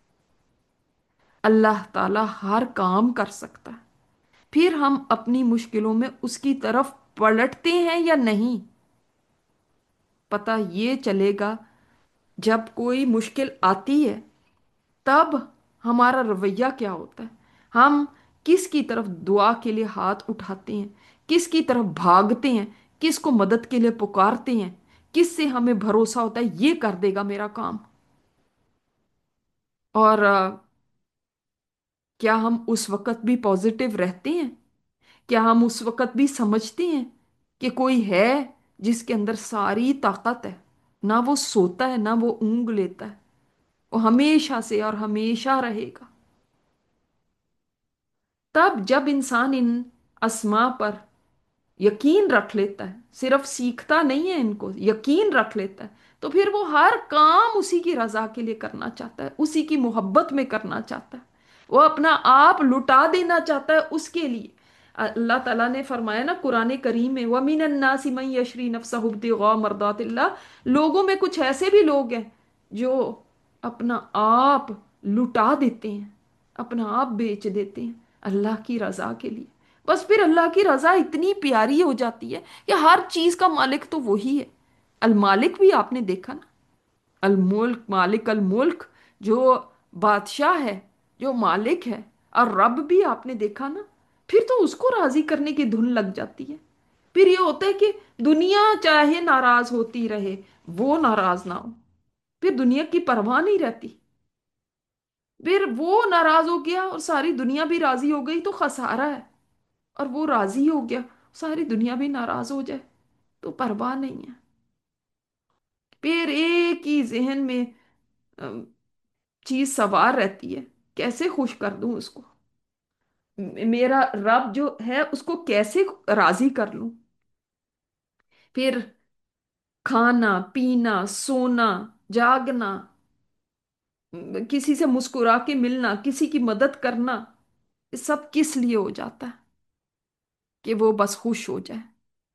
اللہ تعالیٰ ہر کام کر سکتا ہے، پھر ہم اپنی مشکلوں میں اس کی طرف پلٹتے ہیں یا نہیں، پتہ یہ چلے گا جب کوئی مشکل آتی ہے، تب ہمارا رویہ کیا ہوتا ہے، ہم کس کی طرف دعا کے لیے ہاتھ اٹھاتے ہیں، کس کی طرف بھاگتے ہیں، کس کو مدد کے لیے پکارتے ہیں، کس سے ہمیں بھروسہ ہوتا ہے یہ کر دے گا میرا کام۔ اور آ، کیا ہم اس وقت بھی پازیٹیو رہتے ہیں؟ کیا ہم اس وقت بھی سمجھتے ہیں کہ کوئی ہے جس کے اندر ساری طاقت ہے، نہ وہ سوتا ہے نہ وہ اونگ لیتا ہے، وہ ہمیشہ سے اور ہمیشہ رہے گا؟ तब जब इंसान इन अस्मा पर यकीन रख लेता है, सिर्फ सीखता नहीं है, इनको यकीन रख लेता है, तो फिर वो हर काम उसी की रजा के लिए करना चाहता है, उसी की मोहब्बत में करना चाहता है। वो अपना आप लुटा देना चाहता है उसके लिए। अल्लाह ताला ने फरमाया ना कुरान करीम में, वमिनन नासि मन यशरी नफ्सहु इब्तिगा मर्दातिल्लाह, लोगों में कुछ ऐसे भी लोग हैं जो अपना आप लुटा देते हैं, अपना आप बेच देते हैं अल्लाह की रजा के लिए। बस फिर अल्लाह की रजा इतनी प्यारी हो जाती है कि हर चीज का मालिक तो वही है। अल मालिक भी आपने देखा ना, अल मुल्क, मालिक अल मुल्क, जो बादशाह है, जो मालिक है। और रब भी आपने देखा ना, फिर तो उसको राजी करने की धुन लग जाती है। फिर ये होता है कि दुनिया चाहे नाराज होती रहे, वो नाराज ना हो, फिर दुनिया की परवाह नहीं रहती। फिर वो नाराज हो गया और सारी दुनिया भी राजी हो गई तो खसारा है। और वो राजी हो गया, सारी दुनिया भी नाराज हो जाए तो परवाह नहीं है। फिर एक ही जहन में अम, चीज सवार रहती है, कैसे खुश कर दूं उसको, म- मेरा रब जो है उसको कैसे राजी कर लूं। फिर खाना पीना, सोना, जागना, म, किसी से मुस्कुरा के मिलना, किसी की मदद करना, ये सब किस लिए हो जाता है? कि वो बस खुश हो जाए।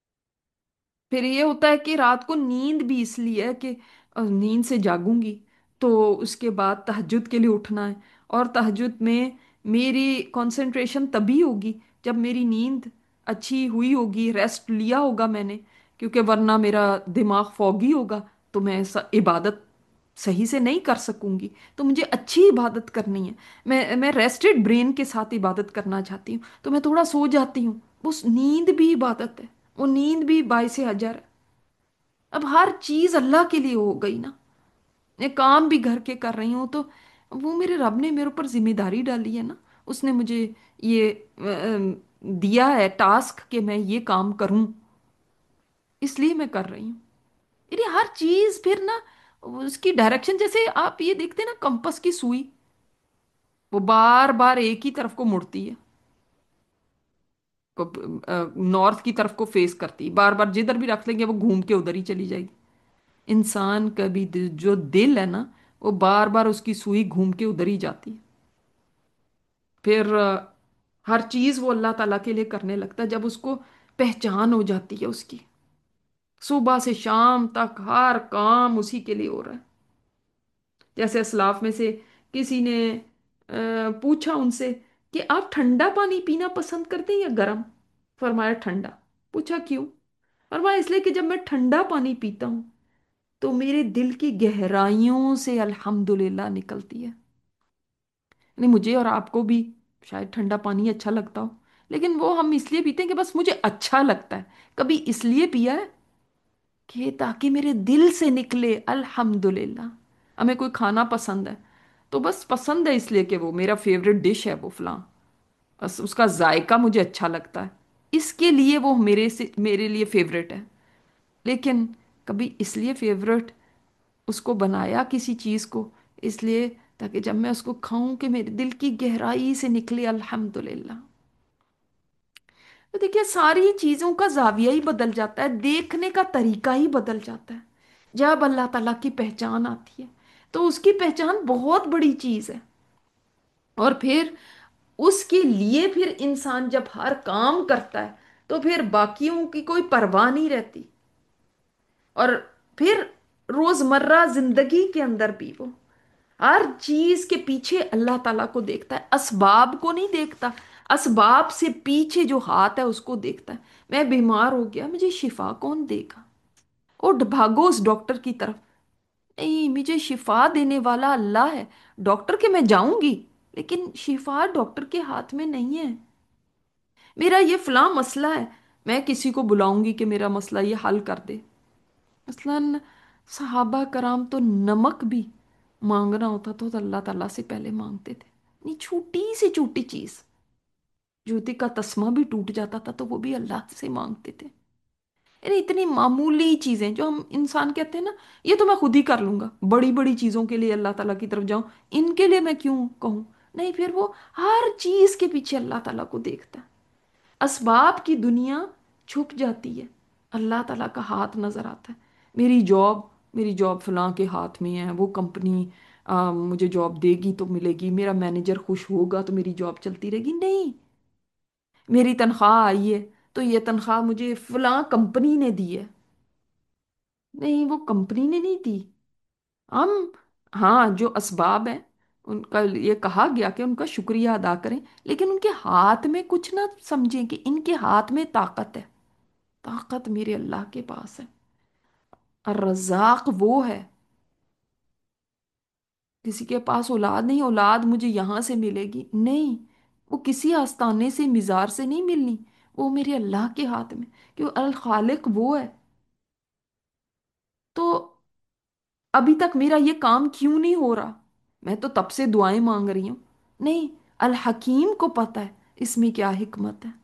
फिर ये होता है कि रात को नींद भी इसलिए है कि अ, नींद से जागूंगी तो उसके बाद तहज्जुद के लिए उठना है। और तहज्जुद में मेरी कंसंट्रेशन तभी होगी जब मेरी नींद अच्छी हुई होगी, रेस्ट लिया होगा मैंने, क्योंकि वरना मेरा दिमाग फॉगी होगा तो मैं स- इबादत सही से नहीं कर सकूंगी। तो मुझे अच्छी इबादत करनी है, मैं मैं रेस्टेड ब्रेन के साथ इबादत करना चाहती हूँ, तो मैं थोड़ा सो जाती हूँ। उस नींद भी इबादत है, वो नींद भी बाइसे हजर है। अब हर चीज अल्लाह के लिए हो गई ना। मैं काम भी घर के कर रही हूँ तो वो मेरे रब ने मेरे ऊपर जिम्मेदारी डाली है ना, उसने मुझे ये अ, दिया है टास्क कि मैं ये काम करूं, इसलिए मैं कर रही हूँ। ये हर चीज फिर ना उसकी डायरेक्शन, जैसे आप ये देखते हैं ना कंपास की सुई, वो बार बार एक ही तरफ को मुड़ती है, नॉर्थ की तरफ को फेस करती है, बार बार जिधर भी रख लेंगे वो घूम के उधर ही चली जाएगी। इंसान का भी दिल- जो दिल है ना, वो बार बार उसकी सुई घूम के उधर ही जाती है। फिर अ, हर चीज वो अल्लाह ताला के लिए करने लगता है जब उसको पहचान हो जाती है उसकी। सुबह से शाम तक हर काम उसी के लिए हो रहा है। जैसे असलाफ में से किसी ने अ, पूछा उनसे कि आप ठंडा पानी पीना पसंद करते हैं या गर्म? फरमाया ठंडा। पूछा क्यों? फरमाया इसलिए कि जब मैं ठंडा पानी पीता हूं तो मेरे दिल की गहराइयों से अल्हम्दुलिल्लाह निकलती है। नहीं, मुझे और आपको भी शायद ठंडा पानी अच्छा लगता हो, लेकिन वो हम इसलिए पीते हैं कि बस मुझे अच्छा लगता है। कभी इसलिए पिया है कि ताकि मेरे दिल से निकले अल्हम्दुलिल्लाह। हमें कोई खाना पसंद है तो बस पसंद है इसलिए कि वो मेरा फेवरेट डिश है वो फलां, बस उसका जायका मुझे अच्छा लगता है, इसके लिए वो मेरे से मेरे लिए फेवरेट है। लेकिन कभी इसलिए फेवरेट उसको बनाया किसी चीज को, इसलिए ताकि जब मैं उसको खाऊं कि मेरे दिल की गहराई से निकले अल्हम्दुलिल्लाह। तो देखिए सारी चीजों का जाविया ही बदल जाता है, देखने का तरीका ही बदल जाता है जब अल्लाह ताला की पहचान आती है। तो उसकी पहचान बहुत बड़ी चीज है। और फिर उसके लिए फिर इंसान जब हर काम करता है तो फिर बाकियों की कोई परवाह नहीं रहती। और फिर रोजमर्रा जिंदगी के अंदर भी वो हर चीज के पीछे अल्लाह ताला को देखता है, असबाब को नहीं देखता। असबाब से पीछे जो हाथ है उसको देखता है। मैं बीमार हो गया, मुझे शिफा कौन देगा? और भागो उस डॉक्टर की तरफ। नहीं, मुझे शिफा देने वाला अल्लाह है। डॉक्टर के मैं जाऊंगी, लेकिन शिफा डॉक्टर के हाथ में नहीं है। मेरा ये फलां मसला है, मैं किसी को बुलाऊंगी कि मेरा मसला ये हल कर दे। मसलन सहाबा कराम तो नमक भी मांगना होता तो अल्लाह ताला से पहले मांगते थे। नहीं, छोटी से छोटी चीज, जूती का तस्मा भी टूट जाता था तो वो भी अल्लाह से मांगते थे। यानी इतनी मामूली चीजें जो हम इंसान कहते हैं ना, ये तो मैं खुद ही कर लूंगा, बड़ी बड़ी चीजों के लिए अल्लाह ताला की तरफ जाऊं, इनके लिए मैं क्यों कहूं? नहीं, फिर वो हर चीज के पीछे अल्लाह ताला को देखता है। असबाब की दुनिया छुप जाती है, अल्लाह ताला का हाथ नजर आता है। मेरी जॉब मेरी जॉब फलां के हाथ में है, वो कंपनी आ, मुझे जॉब देगी तो मिलेगी, मेरा मैनेजर खुश होगा तो मेरी जॉब चलती रहेगी, नहीं। मेरी तनख्वाह आई है तो ये तनख्वाह मुझे फलां कंपनी ने दी है, नहीं, वो कंपनी ने नहीं दी। हम, हाँ, जो असबाब हैं उनका ये कहा गया कि उनका शुक्रिया अदा करें, लेकिन उनके हाथ में कुछ ना समझें कि इनके हाथ में ताकत है। ताकत मेरे अल्लाह के पास है। और रज़ाक वो है। किसी के पास औलाद नहीं, औलाद मुझे यहाँ से मिलेगी, नहीं। वो किसी आस्ताने से मिजार से नहीं मिलनी, वो मेरे अल्लाह के हाथ में, क्यों अल खालिक वो है। तो अभी तक मेरा ये काम क्यों नहीं हो रहा, मैं तो तब से दुआएं मांग रही हूँ, नहीं। अल हकीम को पता है इसमें क्या हिकमत है,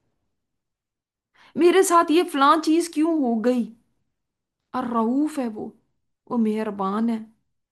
मेरे साथ ये फलां चीज क्यों हो गई। और रऊफ है वो वो मेहरबान है,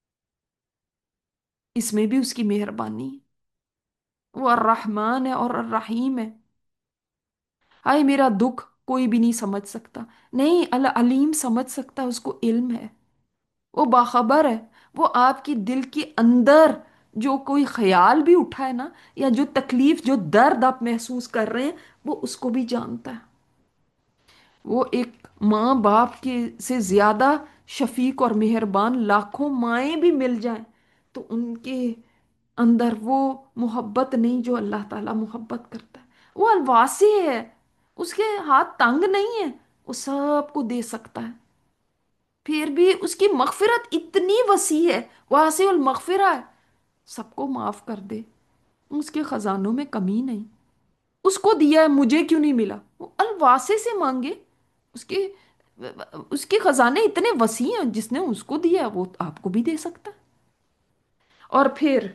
इसमें भी उसकी मेहरबानी है। वो अर्रहमान है और अर्रहीम है। हाय मेरा दुख कोई भी नहीं समझ सकता, नहीं, अल अलीम समझ सकता है, उसको इल्म है, वो बाखबर है। वो आपकी दिल के अंदर जो कोई ख्याल भी उठा है ना, या जो तकलीफ जो दर्द आप महसूस कर रहे हैं, वो उसको भी जानता है। वो एक माँ बाप के से ज्यादा शफीक और मेहरबान लाखों माएं भी मिल जाएं तो उनके अंदर वो मोहब्बत नहीं जो अल्लाह ताला मोहब्बत करता है। वो अलवासी है, उसके हाथ तंग नहीं है, वो सबको दे सकता है। फिर भी उसकी मगफिरत इतनी वसी है, वासिउल मगफिरा है, सबको माफ कर दे। उसके खजानों में कमी नहीं। उसको दिया है, मुझे क्यों नहीं मिला, वो अलवासे से मांगे। उसके उसके खजाने इतने वसी हैं, जिसने उसको दिया है वो आपको भी दे सकता है। और फिर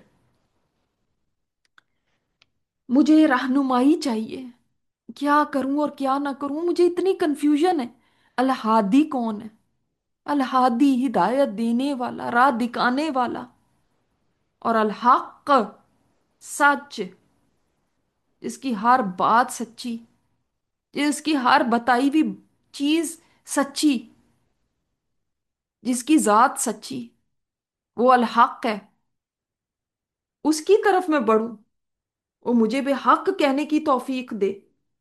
मुझे रहनुमाई चाहिए, क्या करूं और क्या ना करूं, मुझे इतनी कंफ्यूजन है। अलहादी कौन है? अलहादी हिदायत देने वाला, राह दिखाने वाला। और अलहक सच, जिसकी हर बात सच्ची, जिसकी हर बताई हुई चीज सच्ची, जिसकी जात सच्ची, वो अलहक है। उसकी तरफ मैं बढ़ूं, वो मुझे भी हक कहने की तौफीक दे।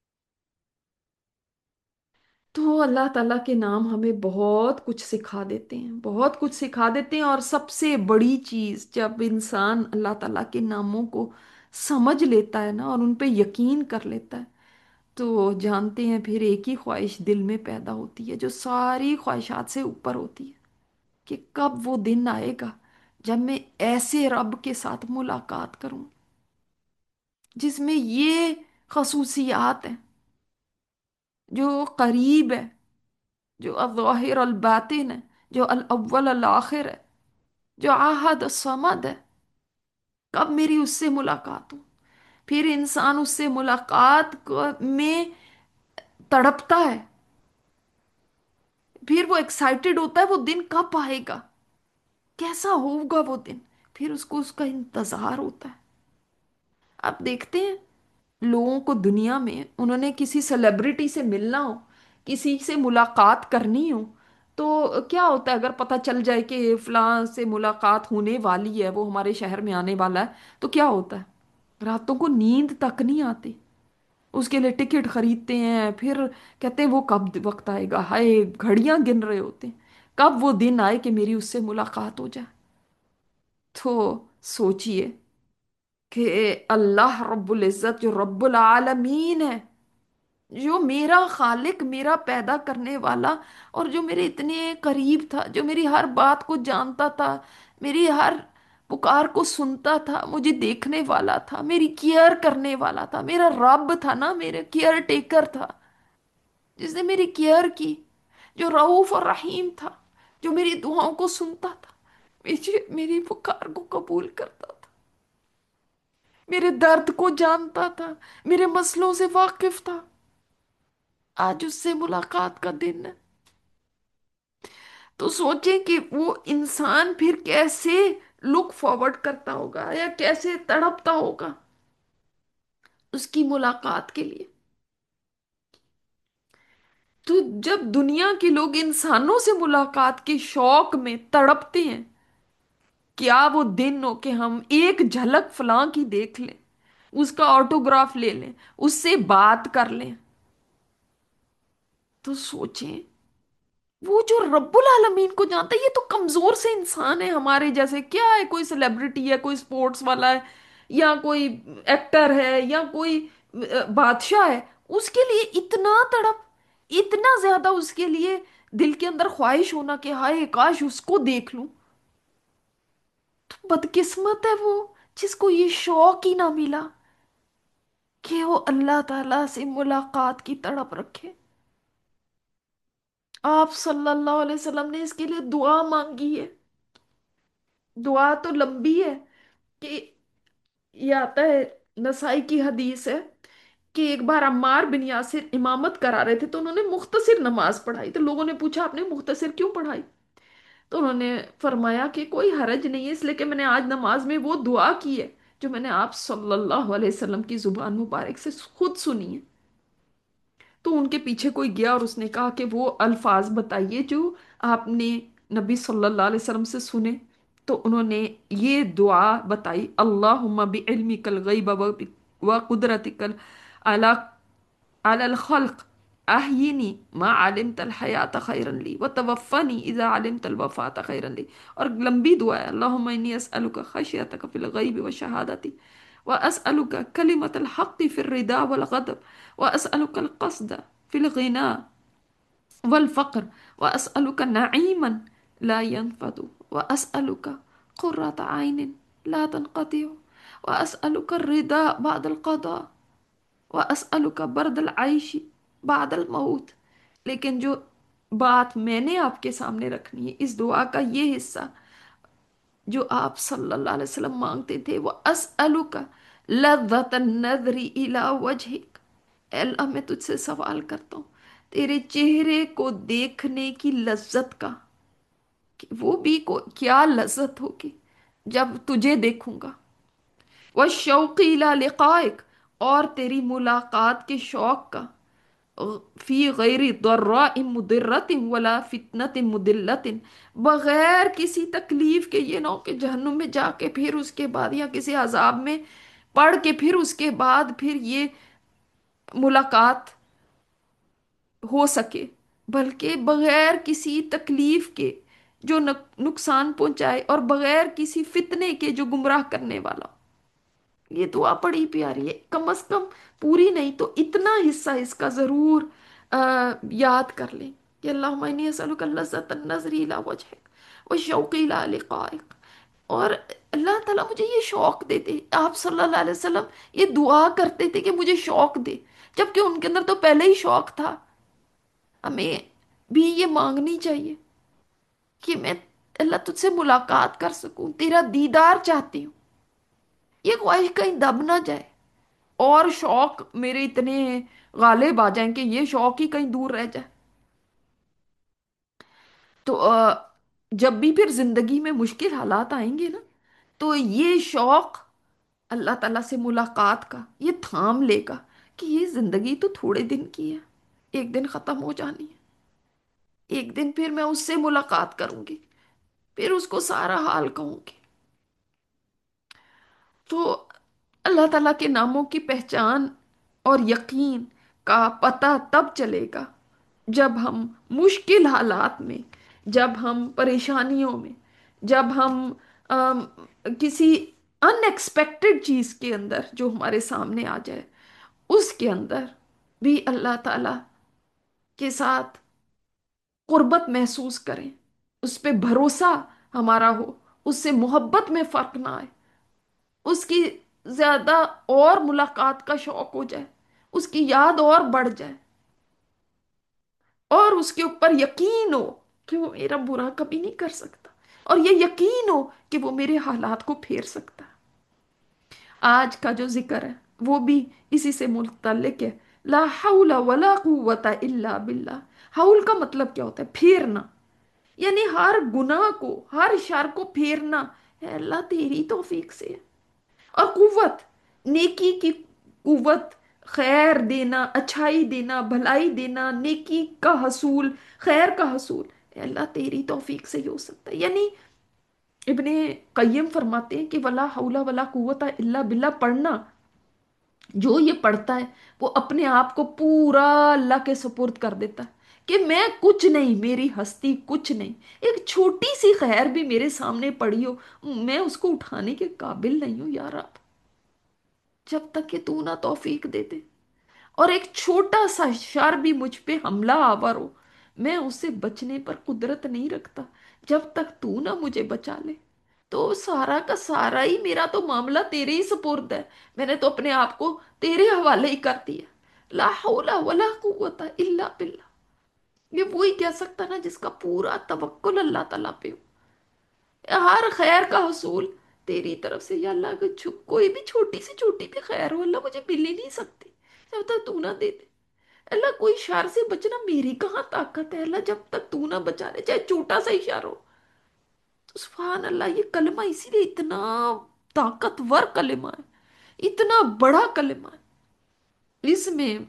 तो अल्लाह ताला के नाम हमें बहुत कुछ सिखा देते हैं, बहुत कुछ सिखा देते हैं। और सबसे बड़ी चीज, जब इंसान अल्लाह ताला के नामों को समझ लेता है ना और उन पे यकीन कर लेता है, तो जानते हैं फिर एक ही ख्वाहिश दिल में पैदा होती है, जो सारी ख्वाहिशात से ऊपर होती है, कि कब वो दिन आएगा जब मैं ऐसे रब के साथ मुलाकात करूं जिसमें ये खसूसियात हैं, जो करीब है, जो अज़ाहिर अल बातिन है, जो अल अव्वल अल आखिर है, जो आहद समद है। कब मेरी उससे मुलाकात हो, फिर इंसान उससे मुलाकात को- में तड़पता है, फिर वो एक्साइटेड होता है, वो दिन कब आएगा, कैसा होगा वो दिन, फिर उसको उसका इंतजार होता है। आप देखते हैं लोगों को दुनिया में, उन्होंने किसी सेलिब्रिटी से मिलना हो, किसी से मुलाकात करनी हो, तो क्या होता है अगर पता चल जाए कि फलां से मुलाकात होने वाली है, वो हमारे शहर में आने वाला है, तो क्या होता है, रातों को नींद तक नहीं आती, उसके लिए टिकट खरीदते हैं, फिर कहते हैं वो कब वक्त आएगा, हाय घड़ियां गिन रहे होते हैं कब वो दिन आए कि मेरी उससे मुलाकात हो जाए। तो सोचिए कि अल्लाह रब्बुल इज़्ज़त जो रब्बुल आलमीन है, जो मेरा खालिक, मेरा पैदा करने वाला, और जो मेरे इतने करीब था, जो मेरी हर बात को जानता था, मेरी हर पुकार को सुनता था, मुझे देखने वाला था, मेरी केयर करने वाला था, मेरा रब था ना, मेरे केयर टेकर था, जिसने मेरी केयर की, जो रऊफ और रहीम था, जो मेरी दुआओं को सुनता था, मेरी मेरी पुकार को कबूल करता था, मेरे दर्द को जानता था, मेरे मसलों से वाकिफ था। आज उससे मुलाकात का दिन है। तो सोचें कि वो इंसान फिर कैसे लुक फॉरवर्ड करता होगा या कैसे तड़पता होगा उसकी मुलाकात के लिए। तो जब दुनिया के लोग इंसानों से मुलाकात के शौक में तड़पते हैं, क्या वो दिन हो कि हम एक झलक फलां की देख लें, उसका ऑटोग्राफ ले लें, उससे बात कर लें। तो सोचें, वो जो रब्बुल आलमीन को जानता है, ये तो कमजोर से इंसान है हमारे जैसे। क्या है, कोई सेलिब्रिटी है, कोई स्पोर्ट्स वाला है, या कोई एक्टर है, या कोई अ, बादशाह है, उसके लिए इतना तड़प, इतना ज्यादा उसके लिए दिल के अंदर ख्वाहिश होना कि हाय काश उसको देख लूं। तो बदकिस्मत है वो जिसको ये शौक ही ना मिला कि वो अल्लाह ताला से मुलाकात की तड़प रखे। आप सल्लल्लाहु अलैहि वसल्लम ने इसके लिए दुआ मांगी है। दुआ तो लंबी है कि ये आता है, नसाई की हदीस है कि एक बार अम्मार बिन यासिर इमामत करा रहे थे, तो उन्होंने मुख्तसिर नमाज पढ़ाई। तो लोगों ने पूछा आपने मुख्तसिर क्यों पढ़ाई? तो उन्होंने फरमाया कि कोई हरज नहीं है, इसलिए कि मैंने आज नमाज में वो दुआ की है जो मैंने आप सल्लल्लाहु अलैहि वसल्लम की जुबान मुबारक से खुद सुनी है। तो उनके पीछे कोई गया और उसने कहा कि वो अल्फाज बताइए जो आपने नबी सल्लल्लाहु अलैहि वसल्लम से सुने। तो उन्होंने ये दुआ बताई, अल्लाहुम्मा बिइल्मिकल गैब व व कुदरतिकल अला अलल खल्क अहयिनी मा अलिमतल हयात खैरन ली व तवफ़्फ़नी इज़ा अलिमतल वफ़ात खैरन ली। और लंबी दुआ है, अल्लाहुम्मा इन्नी अस्अलुका खशियतक फिल गैबि व शहादती व अस्अलुका कलिमतल हक़्क़ि फिर रिदा वल गज़ब व अस्अलुकल क़स्द फिल गिना वल फ़क्र व अस्अलुका नईमन ला यनफ़दु व अस्अलुका क़ुर्रत ऐनिन ला तनक़तिअ व अस्अलुका रिदा बअदल क़दा व अस्अलुका बर्दल आइशी बादल मऊत। लेकिन जो बात मैंने आपके सामने रखनी है, इस दुआ का ये हिस्सा जो आप सल्लल्लाहु अलैहि वसल्लम मांगते थे, वो अस्अलुका लज़्ज़तन नज़री इला वजहिक। ऐ अल्लाह, मैं तुझसे सवाल करता हूँ तेरे चेहरे को देखने की लज्जत का, कि वो भी को क्या लज्जत होगी जब तुझे देखूंगा। वह शौक़ी इला लिक़ाइक, और तेरी मुलाकात के शौक का, फी गैरी दर्राइन मुदिर्रतिन वला फितनतिन मुदिल्लतिन, बगैर किसी तकलीफ के। ये ना हो कि जहन्नुम में जाके फिर उसके बाद या किसी अजाब में पढ़ के फिर उसके बाद फिर ये मुलाकात हो सके, बल्कि बगैर किसी तकलीफ के जो नक- नुकसान पहुंचाए, और बगैर किसी फितने के जो गुमराह करने वाला। ये दुआ बड़ी प्यारी है, कम अज कम पूरी नहीं तो इतना हिस्सा इसका जरूर आ, याद कर लें कि अल्लाहुम्मा इन्नी अस्अलुका लज़्ज़तन नज़री इला वजहिक व शौक़ी इला लिक़ाइक। और अल्लाह ताला मुझे ये शौक दे दे। आप सल्लल्लाहु अलैहि वसल्लम ये दुआ करते थे कि मुझे शौक दे, जबकि उनके अंदर तो पहले ही शौक था। हमें भी ये मांगनी चाहिए कि मैं अल्लाह तुझसे मुलाकात कर सकूं, तेरा दीदार चाहती हूँ। ये ख्वाहिश कहीं दब ना जाए और शौक मेरे इतने गालिब आ जाएं कि ये शौक ही कहीं दूर रह जाए। तो अ, जब भी फिर जिंदगी में मुश्किल हालात आएंगे ना, तो ये शौक अल्लाह ताला से मुलाकात का ये थाम लेगा कि ये जिंदगी तो थोड़े दिन की है, एक दिन खत्म हो जानी है। एक दिन फिर मैं उससे मुलाकात करूंगी, फिर उसको सारा हाल कहूंगी। तो अल्लाह ताला के नामों की पहचान और यकीन का पता तब चलेगा जब हम मुश्किल हालात में, जब हम परेशानियों में, जब हम अम, किसी अनएक्सपेक्टेड चीज के अंदर जो हमारे सामने आ जाए, उसके अंदर भी अल्लाह ताला के साथ कुर्बत महसूस करें, उस पे भरोसा हमारा हो, उससे मोहब्बत में फर्क ना आए, उसकी ज्यादा और मुलाकात का शौक हो जाए, उसकी याद और बढ़ जाए, और उसके ऊपर यकीन हो कि वो मेरा बुरा कभी नहीं कर सकता, और ये यकीन हो कि वो मेरे हालात को फेर सकता है। आज का जो जिक्र है वो भी इसी से मुतल्लिक है। ला हौला वला कुव्वता इल्ला बिल्लाह। हाउल का मतलब क्या होता है? फेरना, यानी हर गुनाह को, हर शर को फेरना, है अल्लाह तेरी तौफीक से है। और कुव्वत, नेकी की कुव्वत, खैर देना, अच्छाई देना, भलाई देना, नेकी का हसूल, खैर का हसूल, है अल्लाह तेरी तौफीक से ही हो सकता है। यानी इब्ने कय्यम फरमाते हैं कि वला हौला वला कुव्वता इल्ला बिल्ला पढ़ना, जो ये पढ़ता है वो अपने आप को पूरा अल्लाह के सुपुर्द कर देता है कि मैं कुछ नहीं, मेरी हस्ती कुछ नहीं, एक छोटी सी खैर भी मेरे सामने पड़ी हो, मैं उसको उठाने के काबिल नहीं हूं यार आप, जब तक कि तू ना तौफीक दे दे। और एक छोटा सा शर भी मुझ पे हमला आवर हो, मैं उससे बचने पर कुदरत नहीं रखता जब तक तू ना मुझे बचा ले। तो सारा का सारा ही मेरा तो मामला तेरे ही सुपुर्द है, मैंने तो अपने आप को तेरे हवाले ही कर दिया। ला हौला वला कुव्वता इल्ला बिल्ला। ये वही कह सकता ना जिसका पूरा तवक्कुल अल्लाह ताला पे हो, हर खैर का हसूल तेरी तरफ से। या अल्लाह अगर छु- कोई भी छोटी से छोटी भी खैर हो अल्लाह मुझे मिल ही नहीं सकती जब तक तू ना दे दे। अल्लाह कोई शर से बचना मेरी कहाँ ताकत है अल्लाह, जब तक तू ना बचा ले, चाहे छोटा सा ही शर हो। तो सुभान अल्लाह, ये कलमा इसीलिए इतना ताकतवर कलमा है, इतना बड़ा कलमा है। इसमें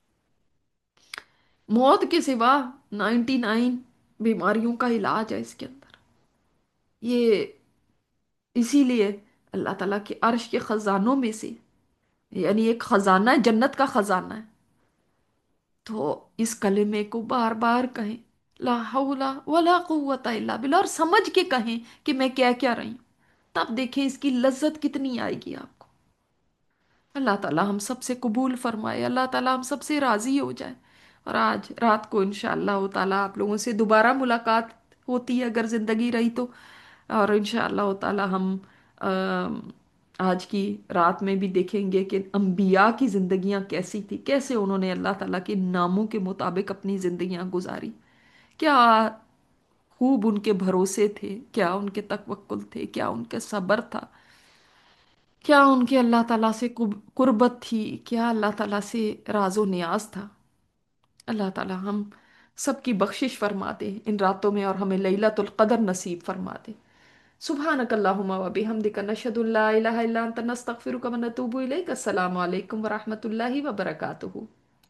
मौत के सिवा नाइन्टी नाइन बीमारियों का इलाज है इसके अंदर। ये इसीलिए अल्लाह ताला के अर्श के खजानों में से, यानी एक खजाना है, जन्नत का खजाना है। तो इस कलेमे को बार बार कहें, ला हौला वला कुव्वता इल्ला बिल्लाह, और समझ के कहें कि मैं क्या क्या रही हूं, तब देखें इसकी लज्जत कितनी आएगी आपको। अल्लाह ताला हम सबसे कबूल फरमाए, अल्लाह ताला हम सबसे राजी हो जाए। और आज रात को इंशाअल्लाह ताला आप लोगों से दोबारा मुलाकात होती है अगर ज़िंदगी रही तो। और इंशाअल्लाह ताला हम अम, आज की रात में भी देखेंगे कि अंबिया की ज़िंदगियां कैसी थी, कैसे उन्होंने अल्लाह ताला के नामों के मुताबिक अपनी ज़िंदगियां गुजारी, क्या खूब उनके भरोसे थे, क्या उनके तवक्कुल थे, क्या उनके सब्र था, क्या उनके अल्लाह ताला से कुब- कुर्बत थी, क्या अल्लाह ताला से राजो नियाज था। अल्लाह ताला हम सबकी बख्शिश फरमा दे इन रातों में, और हमें लैलतुल कदर नसीब फरमा दे। सुब्हानक अल्लाहुम्मा व बिहम्दिका नशहदु ला इलाहा इल्ला अंता नस्तगफिरुका व नतूबु इलैक। अस्सलामु अलैकुम व रहमतुल्लाहि व बरकातुहू।